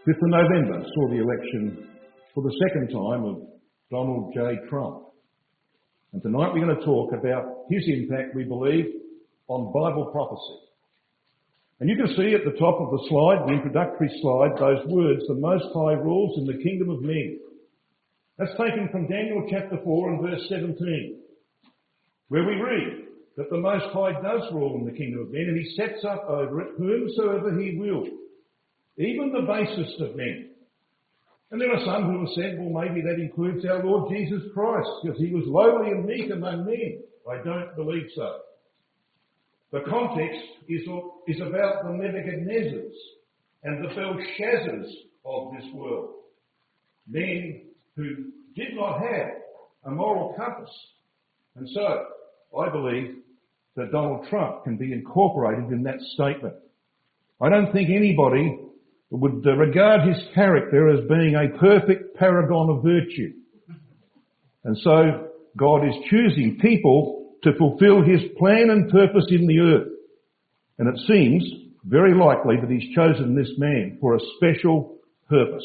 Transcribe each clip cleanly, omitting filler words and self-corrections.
5th of November saw the election for the second time of Donald J. Trump. And tonight we're going to talk about his impact, we believe, on Bible prophecy. And you can see at the top of the slide, the introductory slide, those words, the Most High rules in the kingdom of men. That's taken from Daniel chapter 4 and verse 17, where we read that the Most High does rule in the kingdom of men, and he sets up over it whomsoever he will, even the basest of men. And there are some who have said, well, maybe that includes our Lord Jesus Christ, because he was lowly and meek among men. I don't believe so. The context is about the Nebuchadnezzars and the Belshazzars of this world. Men who did not have a moral compass. And so, I believe that Donald Trump can be incorporated in that statement. I don't think anybody would regard his character as being a perfect paragon of virtue. And so, God is choosing people to fulfill his plan and purpose in the earth. And it seems very likely that he's chosen this man for a special purpose.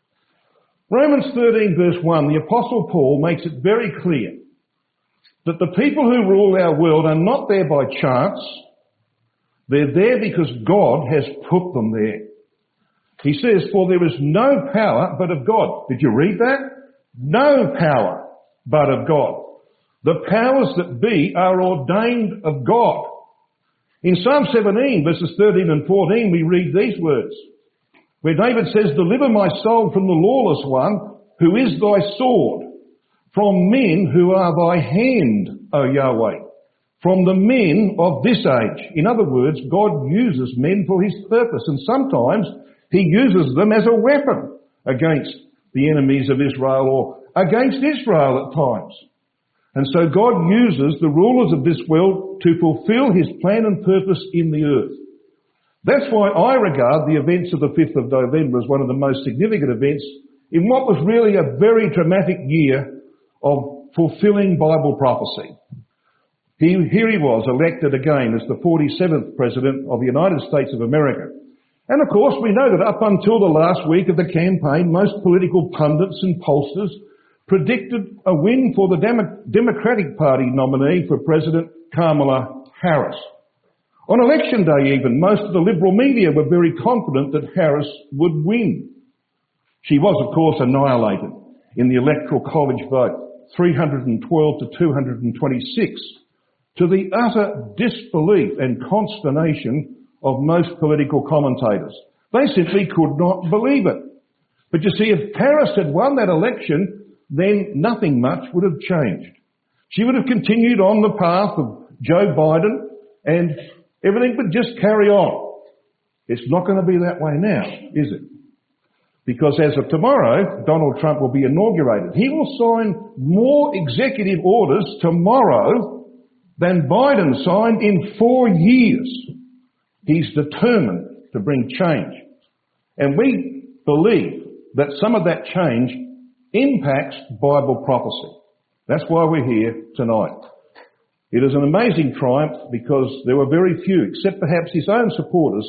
Romans 13 verse 1, the Apostle Paul makes it very clear that the people who rule our world are not there by chance. They're there because God has put them there. He says, for there is no power but of God. Did you read that? No power but of God. The powers that be are ordained of God. In Psalm 17 verses 13 and 14 we read these words, where David says, deliver my soul from the lawless one, who is thy sword, from men who are thy hand, O Yahweh, from the men of this age. In other words, God uses men for his purpose, and sometimes he uses them as a weapon against the enemies of Israel or against Israel at times. And so God uses the rulers of this world to fulfill his plan and purpose in the earth. That's why I regard the events of the 5th of November as one of the most significant events in what was really a very dramatic year of fulfilling Bible prophecy. Here he was, elected again as the 47th President of the United States of America. And of course, we know that up until the last week of the campaign, most political pundits and pollsters predicted a win for the Democratic Party nominee for President, Kamala Harris. On election day even, most of the liberal media were very confident that Harris would win. She was, of course, annihilated in the Electoral College vote, 312 to 226, to the utter disbelief and consternation of most political commentators. They simply could not believe it. But you see, if Harris had won that election, then nothing much would have changed. She would have continued on the path of Joe Biden and everything would just carry on. It's not going to be that way now, is it? Because as of tomorrow, Donald Trump will be inaugurated. He will sign more executive orders tomorrow than Biden signed in 4 years. He's determined to bring change. And we believe that some of that change impacts Bible prophecy. That's why we're here tonight. It is an amazing triumph because there were very few, except perhaps his own supporters,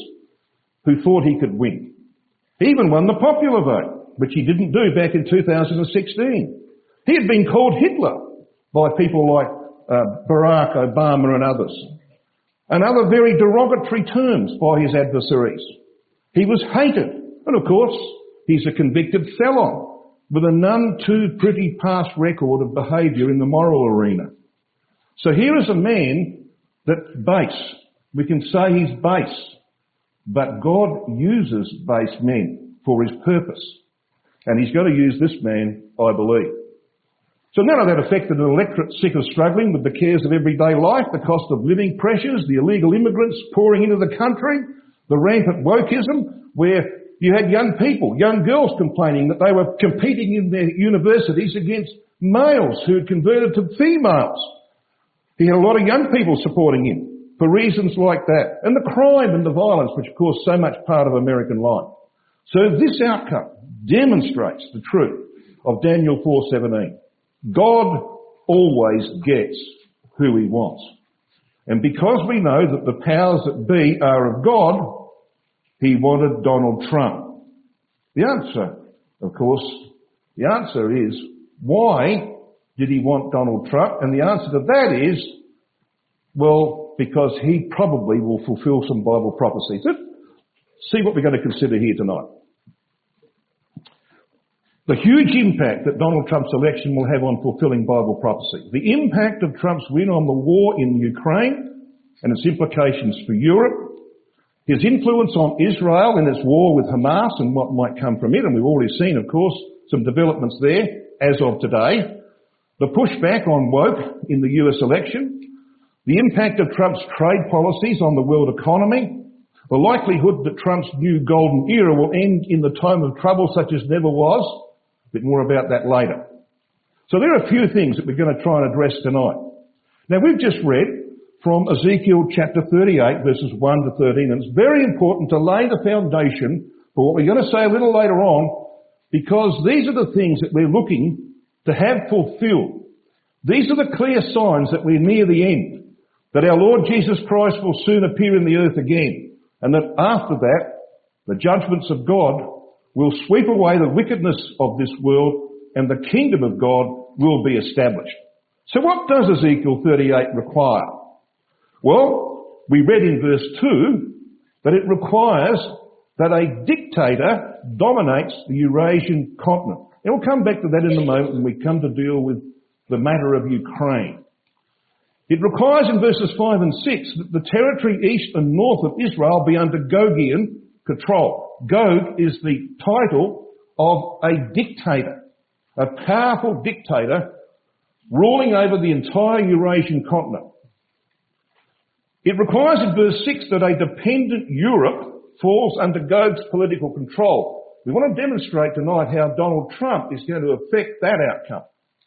who thought he could win. He even won the popular vote, which he didn't do back in 2016. He had been called Hitler by people like Barack Obama and others, and other very derogatory terms by his adversaries. He was hated, and of course, he's a convicted felon with a none too pretty past record of behaviour in the moral arena. So here is a man that's base. We can say he's base, but God uses base men for his purpose, and he's going to use this man, I believe. So none of that affected an electorate sick of struggling with the cares of everyday life, the cost of living pressures, the illegal immigrants pouring into the country, the rampant wokeism, where you had young people, young girls complaining that they were competing in their universities against males who had converted to females. He had a lot of young people supporting him for reasons like that. And the crime and the violence, which of course so much part of American life. So this outcome demonstrates the truth of Daniel 4:17. God always gets who he wants. And because we know that the powers that be are of God, he wanted Donald Trump. The answer, of course, is why did he want Donald Trump? And the answer to that is, well, because he probably will fulfill some Bible prophecies. Let's see what we're going to consider here tonight. The huge impact that Donald Trump's election will have on fulfilling Bible prophecy. The impact of Trump's win on the war in Ukraine and its implications for Europe. His influence on Israel in its war with Hamas and what might come from it. And we've already seen, of course, some developments there as of today. The pushback on woke in the US election. The impact of Trump's trade policies on the world economy. The likelihood that Trump's new golden era will end in the time of trouble such as never was. A bit more about that later. So there are a few things that we're going to try and address tonight. Now we've just read from Ezekiel chapter 38 verses 1 to 13, and it's very important to lay the foundation for what we're going to say a little later on, because these are the things that we're looking to have fulfilled. These are the clear signs that we're near the end, that our Lord Jesus Christ will soon appear in the earth again, and that after that, the judgments of God will sweep away the wickedness of this world and the kingdom of God will be established. So what does Ezekiel 38 require? Well, we read in verse 2 that it requires that a dictator dominates the Eurasian continent. And we'll come back to that in a moment when we come to deal with the matter of Ukraine. It requires in verses 5 and 6 that the territory east and north of Israel be under Gogian control. Gog is the title of a dictator, a powerful dictator ruling over the entire Eurasian continent. It requires in verse 6 that a dependent Europe falls under Gog's political control. We want to demonstrate tonight how Donald Trump is going to affect that outcome.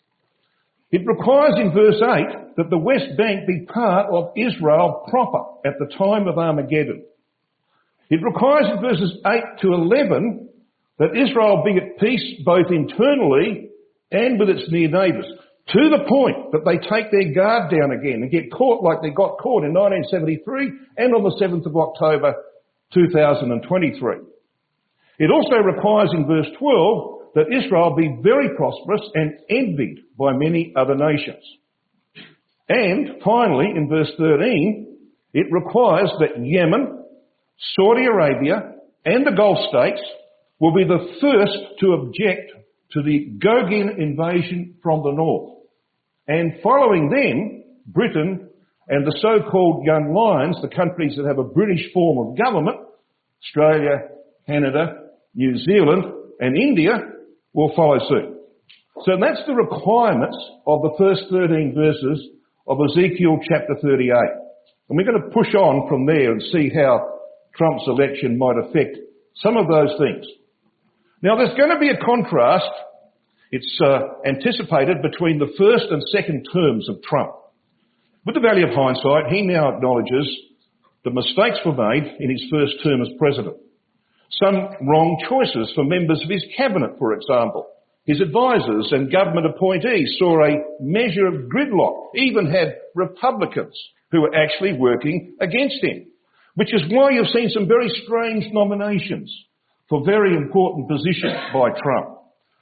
It requires in verse 8 that the West Bank be part of Israel proper at the time of Armageddon. It requires in verses 8 to 11 that Israel be at peace both internally and with its near neighbours, to the point that they take their guard down again and get caught like they got caught in 1973 and on the 7th of October 2023. It also requires in verse 12 that Israel be very prosperous and envied by many other nations. And finally, in verse 13, it requires that Yemen, Saudi Arabia and the Gulf states will be the first to object to the Gogian invasion from the north. And following them, Britain and the so-called Young Lions, the countries that have a British form of government, Australia, Canada, New Zealand and India, will follow suit. So that's the requirements of the first 13 verses of Ezekiel chapter 38. And we're going to push on from there and see how Trump's election might affect some of those things. Now there's going to be a contrast, it's anticipated, between the first and second terms of Trump. With the value of hindsight, he now acknowledges that mistakes were made in his first term as president. Some wrong choices for members of his cabinet, for example. His advisors and government appointees saw a measure of gridlock, even had Republicans who were actually working against him. Which is why you've seen some very strange nominations for very important positions by Trump.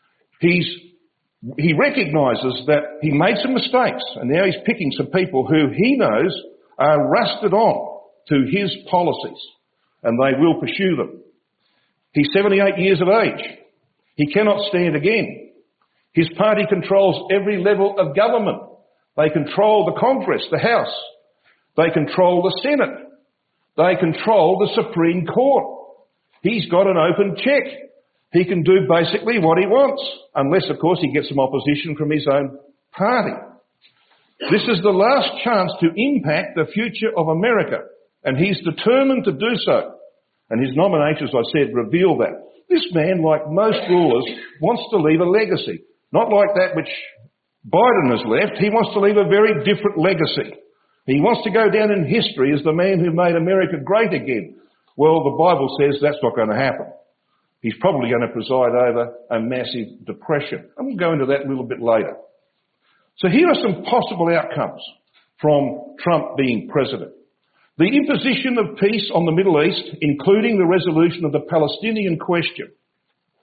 He recognises that he made some mistakes and now he's picking some people who he knows are rusted on to his policies and they will pursue them. He's 78 years of age. He cannot stand again. His party controls every level of government. They control the Congress, the House. They control the Senate. They control the Supreme Court. He's got an open check. He can do basically what he wants, unless, of course, he gets some opposition from his own party. This is the last chance to impact the future of America, and he's determined to do so. And his nominations, as I said, reveal that. This man, like most rulers, wants to leave a legacy. Not like that which Biden has left. He wants to leave a very different legacy. He wants to go down in history as the man who made America great again. Well, the Bible says that's not going to happen. He's probably going to preside over a massive depression. And we'll go into that a little bit later. So here are some possible outcomes from Trump being president. The imposition of peace on the Middle East, including the resolution of the Palestinian question.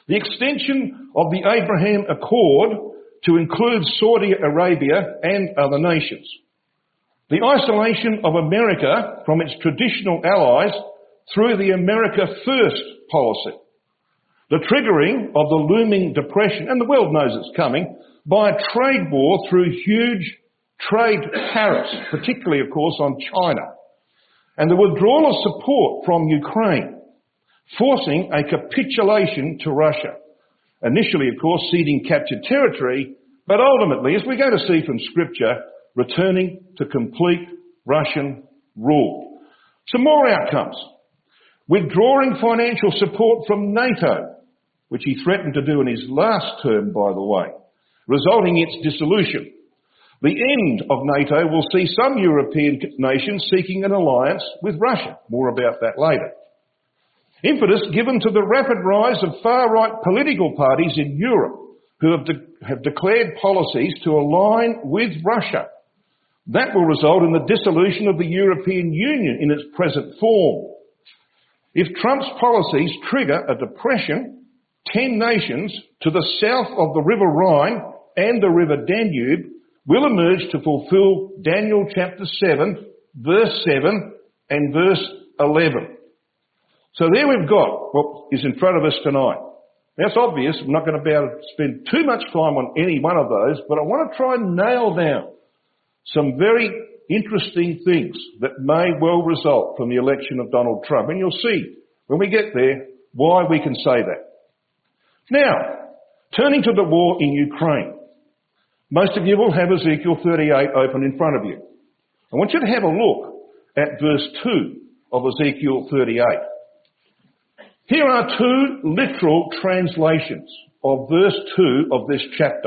The extension of the Abraham Accord to include Saudi Arabia and other nations. The isolation of America from its traditional allies through the America First policy. The triggering of the looming depression, and the world knows it's coming, by a trade war through huge trade tariffs, particularly, of course, on China. And the withdrawal of support from Ukraine, forcing a capitulation to Russia. Initially, of course, ceding captured territory, but ultimately, as we're going to see from Scripture, returning to complete Russian rule. Some more outcomes. Withdrawing financial support from NATO, which he threatened to do in his last term, by the way, resulting in its dissolution. The end of NATO will see some European nations seeking an alliance with Russia. More about that later. Impetus given to the rapid rise of far-right political parties in Europe who have declared policies to align with Russia. That will result in the dissolution of the European Union in its present form. If Trump's policies trigger a depression, 10 nations to the south of the River Rhine and the River Danube will emerge to fulfill Daniel chapter 7, verse 7 and verse 11. So there we've got what is in front of us tonight. Now it's obvious I'm not going to be able to spend too much time on any one of those, but I want to try and nail down some very interesting things that may well result from the election of Donald Trump. And you'll see when we get there why we can say that. Now, turning to the war in Ukraine. Most of you will have Ezekiel 38 open in front of you. I want you to have a look at verse 2 of Ezekiel 38. Here are two literal translations of verse 2 of this chapter.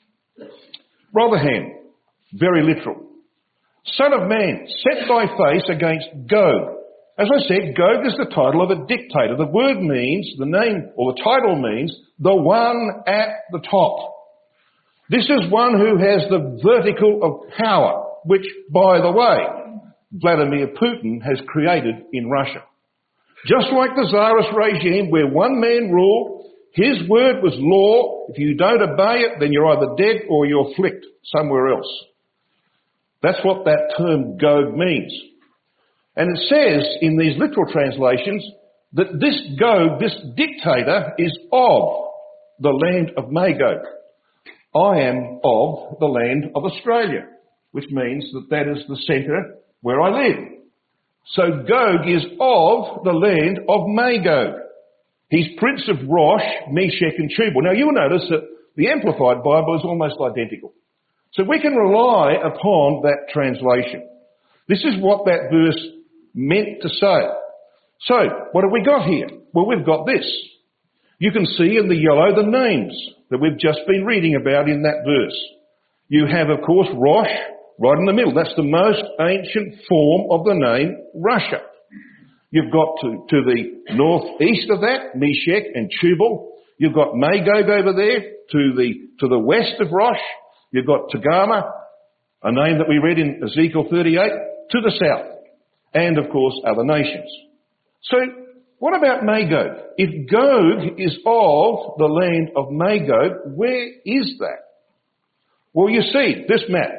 Rotherham, very literal. Son of man, set thy face against Gog. As I said, Gog is the title of a dictator. The word means, the name or the title means, the one at the top. This is one who has the vertical of power, which, by the way, Vladimir Putin has created in Russia. Just like the Tsarist regime where one man ruled, his word was law. If you don't obey it, then you're either dead or you're flicked somewhere else. That's what that term Gog means. And it says in these literal translations that this Gog, this dictator, is of the land of Magog. I am of the land of Australia, which means that that is the centre where I live. So Gog is of the land of Magog. He's prince of Rosh, Meshech and Tubal. Now you'll notice that the Amplified Bible is almost identical. So we can rely upon that translation. This is what that verse meant to say. So, what have we got here? Well, we've got this. You can see in the yellow the names that we've just been reading about in that verse. You have, of course, Rosh right in the middle. That's the most ancient form of the name Russia. You've got to the northeast of that, Meshech and Tubal. You've got Magog over there to the west of Rosh. You've got Togarmah, a name that we read in Ezekiel 38, to the south. And, of course, other nations. So, what about Magog? If Gog is of the land of Magog, where is that? Well, you see this map.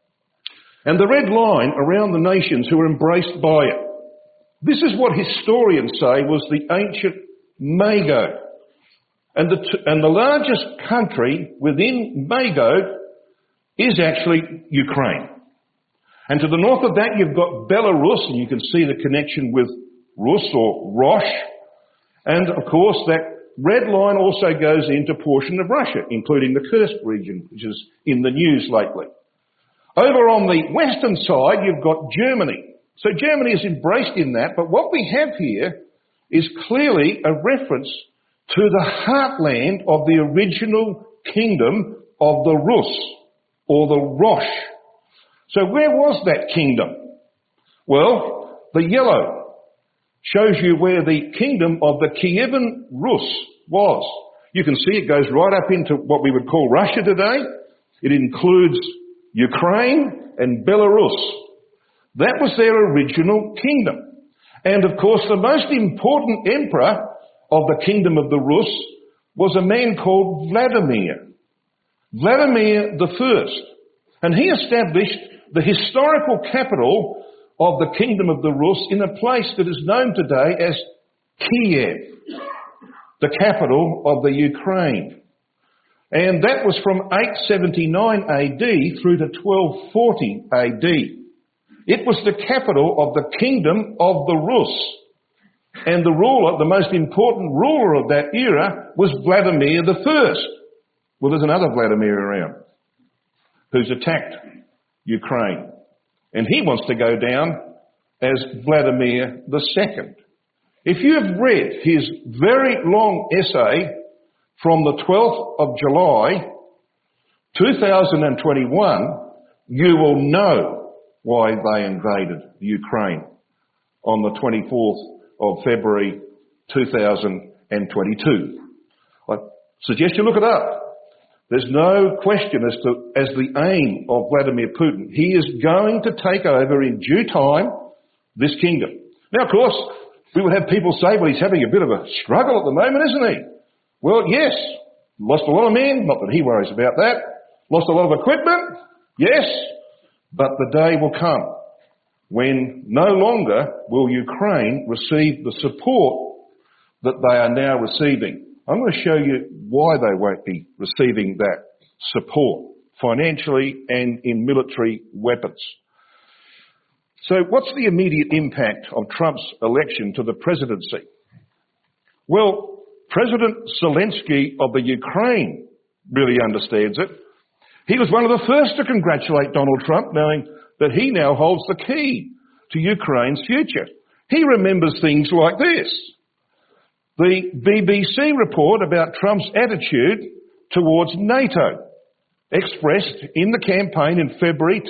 And the red line around the nations who are embraced by it. This is what historians say was the ancient Magog. And the largest country within Magog is actually Ukraine. And to the north of that you've got Belarus, and you can see the connection with Rus or Rosh. And of course that red line also goes into a portion of Russia, including the Kursk region, which is in the news lately. Over on the western side you've got Germany. So Germany is embraced in that, but what we have here is clearly a reference to the heartland of the original kingdom of the Rus, or the Rosh. So where was that kingdom? Well, the yellow shows you where the kingdom of the Kievan Rus was. You can see it goes right up into what we would call Russia today. It includes Ukraine and Belarus. That was their original kingdom. And of course the most important emperor of the kingdom of the Rus was a man called Vladimir I. And he established the historical capital of the Kingdom of the Rus in a place that is known today as Kiev, the capital of the Ukraine. And that was from 879 AD through to 1240 AD. It was the capital of the Kingdom of the Rus. And the ruler, the most important ruler of that era, was Vladimir I. Well, there's another Vladimir around who's attacked Ukraine. And he wants to go down as Vladimir II. If you have read his very long essay from the 12th of July 2021, you will know why they invaded Ukraine on the 24th of February 2022. I suggest you look it up. There's no question as the aim of Vladimir Putin. He is going to take over in due time this kingdom. Now, of course, we would have people say, well, he's having a bit of a struggle at the moment, isn't he? Well, yes. Lost a lot of men, not that he worries about that. Lost a lot of equipment, yes. But the day will come when no longer will Ukraine receive the support that they are now receiving. I'm going to show you why they won't be receiving that support, financially and in military weapons. So what's the immediate impact of Trump's election to the presidency? Well, President Zelensky of the Ukraine really understands it. He was one of the first to congratulate Donald Trump, knowing that he now holds the key to Ukraine's future. He remembers things like this. The BBC report about Trump's attitude towards NATO, expressed in the campaign in February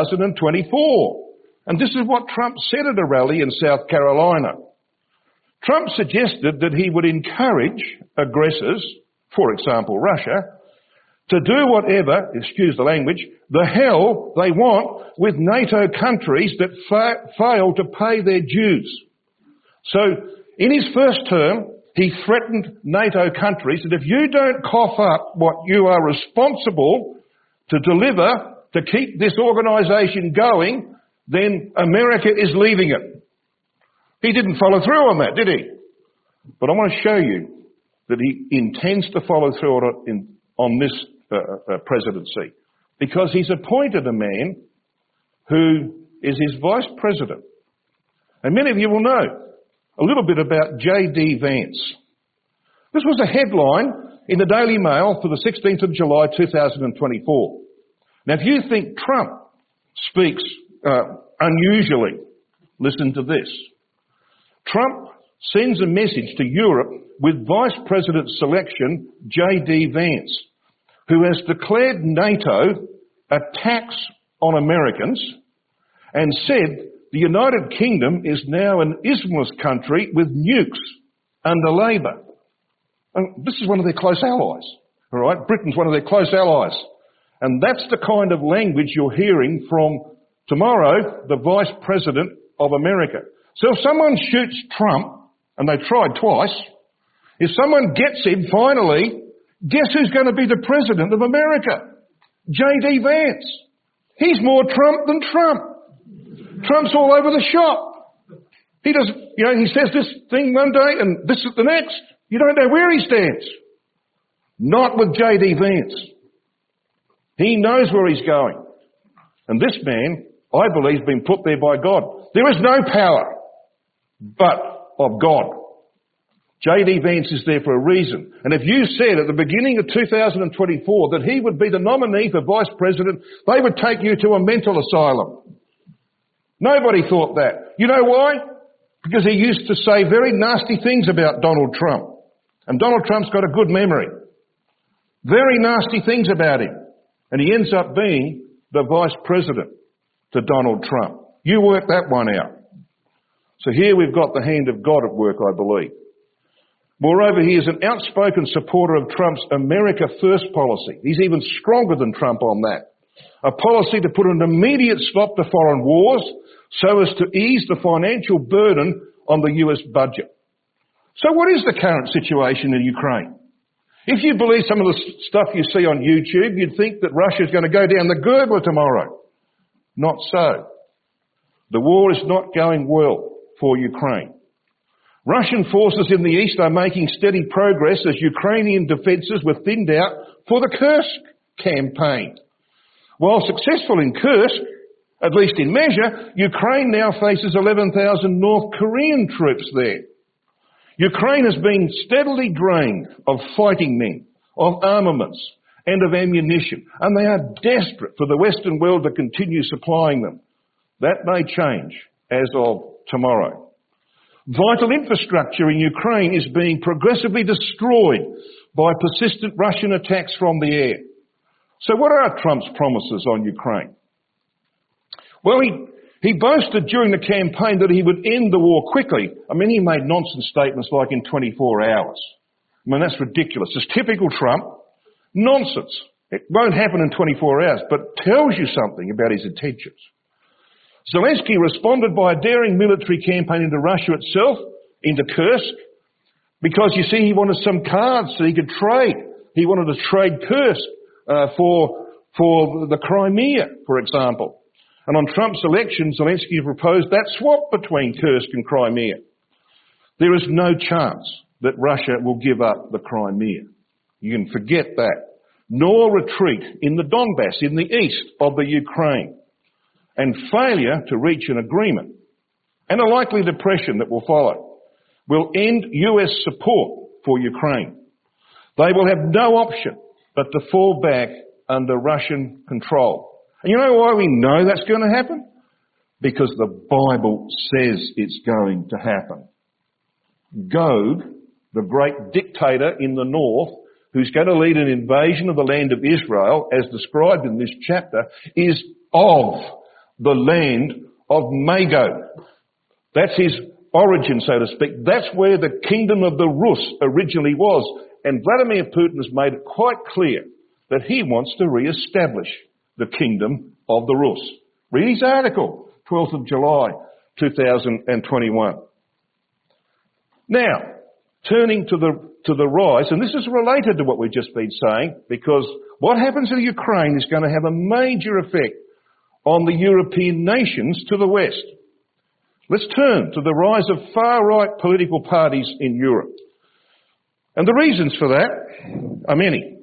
2024. And this is what Trump said at a rally in South Carolina. Trump suggested that he would encourage aggressors, for example Russia, to do whatever, excuse the language, the hell they want with NATO countries that fail to pay their dues. So, in his first term, he threatened NATO countries that if you don't cough up what you are responsible to deliver to keep this organisation going, then America is leaving it. He didn't follow through on that, did he? But I want to show you that he intends to follow through on this presidency, because he's appointed a man who is his vice president. And many of you will know a little bit about J.D. Vance. This was a headline in the Daily Mail for the 16th of July 2024. Now, if you think Trump speaks unusually, listen to this. Trump sends a message to Europe with Vice President selection J.D. Vance, who has declared NATO a tax on Americans and said the United Kingdom is now an Islamist country with nukes under Labour. And this is one of their close allies, all right? Britain's one of their close allies. And that's the kind of language you're hearing from tomorrow, the Vice President of America. So if someone shoots Trump, and they tried twice, if someone gets him finally, guess who's going to be the President of America? J.D. Vance. He's more Trump than Trump. Trump's all over the shop. He does, he says this thing one day and this is the next. You don't know where he stands. Not with J.D. Vance. He knows where he's going. And this man, I believe, has been put there by God. There is no power but of God. J.D. Vance is there for a reason. And if you said at the beginning of 2024 that he would be the nominee for Vice President, they would take you to a mental asylum. Nobody thought that. You know why? Because he used to say very nasty things about Donald Trump. And Donald Trump's got a good memory. Very nasty things about him. And he ends up being the Vice President to Donald Trump. You work that one out. So here we've got the hand of God at work, I believe. Moreover, he is an outspoken supporter of Trump's America First policy. He's even stronger than Trump on that. A policy to put an immediate stop to foreign wars so as to ease the financial burden on the US budget. So what is the current situation in Ukraine? If you believe some of the stuff you see on YouTube, you'd think that Russia's going to go down the gurgler tomorrow. Not so. The war is not going well for Ukraine. Russian forces in the east are making steady progress as Ukrainian defences were thinned out for the Kursk campaign. While successful in Kursk, at least in measure, Ukraine now faces 11,000 North Korean troops there. Ukraine has been steadily drained of fighting men, of armaments and of ammunition, and they are desperate for the Western world to continue supplying them. That may change as of tomorrow. Vital infrastructure in Ukraine is being progressively destroyed by persistent Russian attacks from the air. So what are Trump's promises on Ukraine? Well, he boasted during the campaign that he would end the war quickly. I mean, he made nonsense statements like in 24 hours. I mean, that's ridiculous. It's typical Trump. Nonsense. It won't happen in 24 hours, but tells you something about his intentions. Zelensky responded by a daring military campaign into Russia itself, into Kursk, because, you see, he wanted some cards so he could trade. He wanted to trade Kursk for the Crimea, for example. And on Trump's election, Zelensky proposed that swap between Kursk and Crimea. There is no chance that Russia will give up the Crimea. You can forget that. Nor retreat in the Donbass, in the east of the Ukraine. And failure to reach an agreement, and a likely depression that will follow, will end US support for Ukraine. They will have no option but to fall back under Russian control. And you know why we know that's going to happen? Because the Bible says it's going to happen. Gog, the great dictator in the north, who's going to lead an invasion of the land of Israel, as described in this chapter, is of the land of Magog. That's his origin, so to speak. That's where the kingdom of the Rus originally was. And Vladimir Putin has made it quite clear that he wants to re-establish the kingdom of the Rus. Read his article, 12th of July, 2021. Now, turning to the rise, and this is related to what we've just been saying, because what happens in Ukraine is going to have a major effect on the European nations to the west. Let's turn to the rise of far-right political parties in Europe. And the reasons for that are many.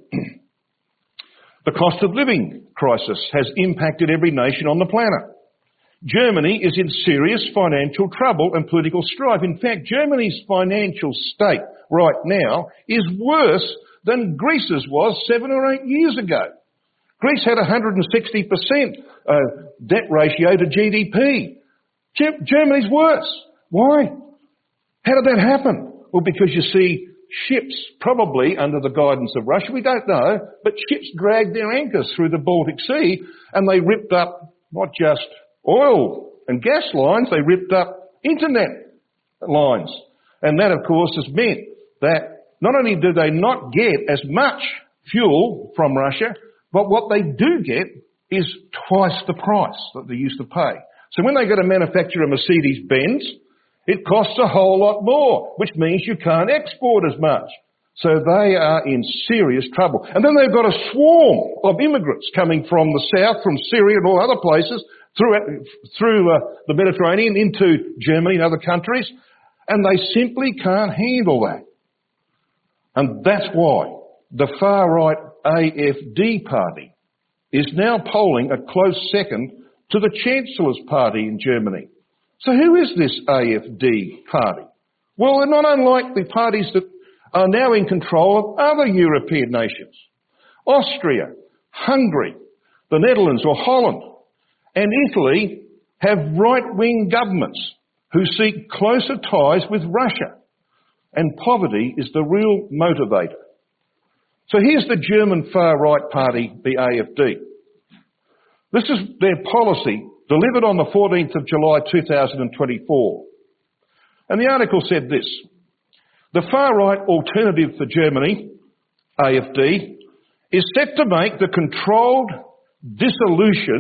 The cost of living crisis has impacted every nation on the planet. Germany is in serious financial trouble and political strife. In fact, Germany's financial state right now is worse than Greece's was 7 or 8 years ago. Greece had 160% debt ratio to GDP. Germany's worse. Why? How did that happen? Well, because you see, ships, probably under the guidance of Russia, we don't know, but ships dragged their anchors through the Baltic Sea and they ripped up not just oil and gas lines, they ripped up internet lines. And that, of course, has meant that not only do they not get as much fuel from Russia, but what they do get is twice the price that they used to pay. So when they go to manufacture a Mercedes-Benz, it costs a whole lot more, which means you can't export as much. So they are in serious trouble. And then they've got a swarm of immigrants coming from the south, from Syria and all other places, through the Mediterranean into Germany and other countries, and they simply can't handle that. And that's why the far-right AfD party is now polling a close second to the Chancellor's party in Germany. So who is this AfD party? Well, they're not unlike the parties that are now in control of other European nations. Austria, Hungary, the Netherlands or Holland, and Italy have right-wing governments who seek closer ties with Russia. And poverty is the real motivator. So here's the German far-right party, the AfD. This is their policy delivered on the 14th of July 2024. And the article said this: the far-right Alternative for Germany, AfD, is set to make the controlled dissolution